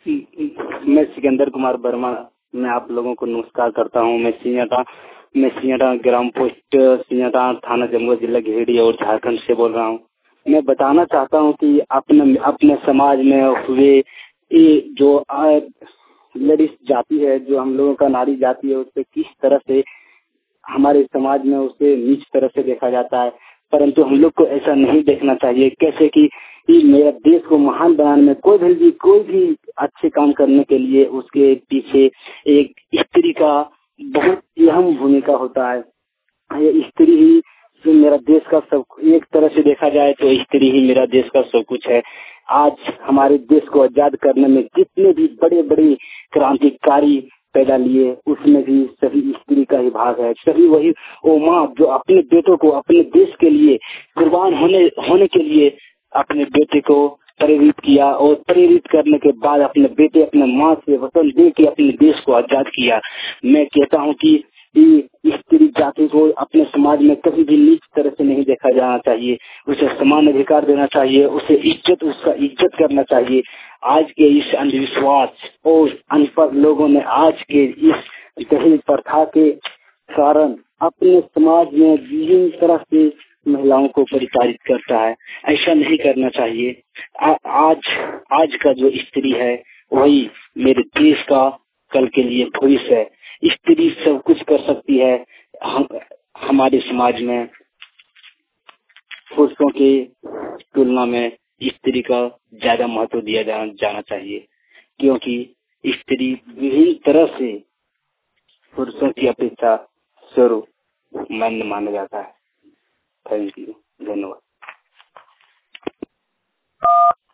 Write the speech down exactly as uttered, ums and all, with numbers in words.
मैं सिकंदर कुमार वर्मा मैं आप लोगों को नमस्कार करता हूँ। मैं सिंहटा मैं सिंहटा ग्राम पोस्ट सिंहटा थाना जमुई जिला गिरिडीह और झारखंड से बोल रहा हूँ। मैं बताना चाहता हूँ कि अपने अपने समाज में हुए ये जो लेडीज जाति है, जो हम लोगों का नारी जाति है, उससे किस तरह से हमारे समाज में उसे नीच तरह से देखा जाता है, परंतु हम लोग को ऐसा नहीं देखना चाहिए। कैसे कि मेरा देश को महान बनाने में कोई भी कोई भी अच्छे काम करने के लिए उसके पीछे एक स्त्री का बहुत अहम भूमिका होता है। ये स्त्री ही जो मेरा देश का सब, एक तरह से देखा जाए तो स्त्री ही मेरा देश का सब कुछ है। आज हमारे देश को आजाद करने में जितने भी बड़े बड़े क्रांतिकारी पैदा लिए, उसमें भी सभी स्त्री का ही भाग है। सभी वही वो माँ जो अपने बेटों को अपने देश के लिए कुर्बान होने होने के लिए अपने बेटे को प्रेरित किया और प्रेरित करने के बाद अपने बेटे अपने माँ से वतन दे के अपने देश को आजाद किया। मैं कहता हूँ कि स्त्री जाति को अपने समाज में कभी भी नीच तरह से नहीं देखा जाना चाहिए। उसे समान अधिकार देना चाहिए, उसे इज्जत उसका इज्जत करना चाहिए। आज के इस अंधविश्वास और अनपढ़ लोगों ने आज के इस दहेज प्रथा के कारण अपने समाज में विभिन्न तरह से महिलाओं को परिचालित करता है। ऐसा नहीं करना चाहिए। आ, आज आज का जो स्त्री है वही मेरे देश का कल के लिए भविष्य है। स्त्री सब कुछ कर सकती है। हम हमारे समाज में पुरुषों की तुलना में स्त्री का ज्यादा महत्व दिया जाना, जाना चाहिए, क्योंकि स्त्री विभिन्न तरह से पुरुषों की अपेक्षा सर्वमान्य माना जाता है। थैंक यू, धन्यवाद।